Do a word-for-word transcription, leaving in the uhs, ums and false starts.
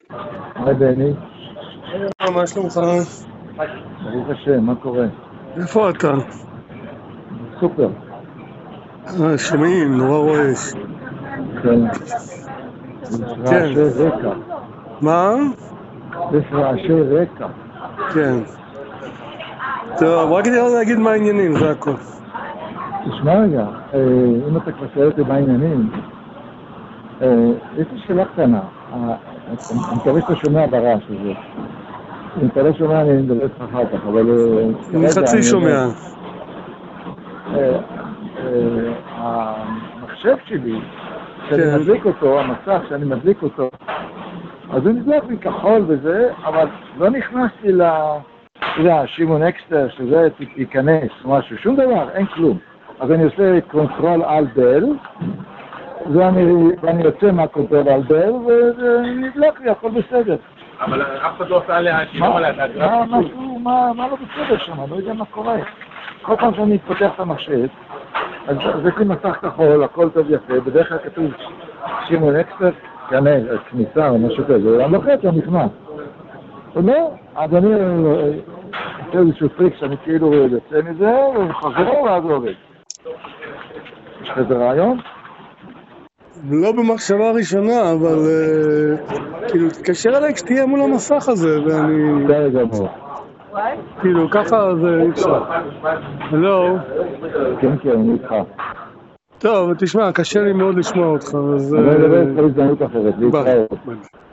היי בני. מה שלומך? ברוך השם, מה קורה? איפה אתה? סופר. אה, שומעים, נורא רועש. כן. יש כן. רעשי רקע. מה? יש רעשי רקע. כן. טוב, רק כדי להגיד מה העניינים, זה הכל. תשמע רגע, אה, אם אתה כבר שואל אותי מה העניינים, אה, יש לי שאלה קטנה. אה, אני מקווה שאתה שומע ברעש הזה. אם אתה לא שומע אני מדבר איתך אחר כך, אבל... אה, אני כרגע חצי שומע. אה, אה, המחשב שלי, שאני כן. מדליק אותו, המסך שאני מדליק אותו, אז הוא נדלק לי כחול וזה, אבל לא נכנסתי ל... אתה יודע, שימון אקסטר, שזה ייכנס, משהו, שום דבר, אין כלום. אז אני עושה קונטרול על בל, ואני, ואני יוצא מהקונטרול על בל, ונדלק לי, הכל בסדר. אבל אף אחד לא עושה עליה שימור עליה את האגרף. מה, משהו, מה, מה לא בסדר שם, לא יודע מה קורה. כל פעם שאני פותח את המחשב, אז יש לי מסך כחול, הכל טוב יפה, בדרך כלל כתוב שימון אקסטר, כניסה או משהו כזה, אני לוחץ, אני נכנס. לא, אז אני עושה איזשהו טריק שאני כאילו יוצא מזה, וחוזר ואז עובד. יש לך איזה רעיון? לא במחשבה ראשונה, אבל כאילו, תתקשר אליי כשתהיה מול המסך הזה, ואני... בסדר גמור. כאילו, ככה זה אי אפשר. הלו? כן, כן, אני איתך. טוב, תשמע, קשה לי מאוד לשמוע אותך, אז... אני מדבר איתך בהזדמנות אחרת, להתראות. ביי.